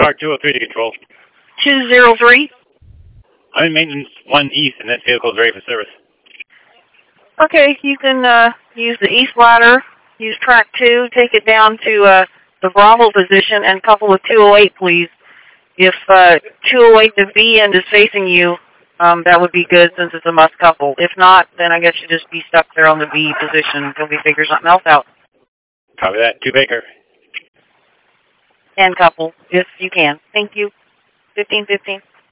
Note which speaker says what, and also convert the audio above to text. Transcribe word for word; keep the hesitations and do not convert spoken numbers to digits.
Speaker 1: car two oh three to control.
Speaker 2: two oh three?
Speaker 1: I'm in maintenance one east, and that vehicle is ready for service.
Speaker 2: Okay, you can uh, use the east ladder, use track two, take it down to uh, the Bravo position, and couple with two oh eight, please. If uh, two oh eight, the V end is facing you, um, that would be good since it's a must couple. If not, then I guess you just be stuck there on the V position until we figure something else out.
Speaker 1: Copy that. Two Baker.
Speaker 2: And couple, if you can. Thank you. fifteen fifteen.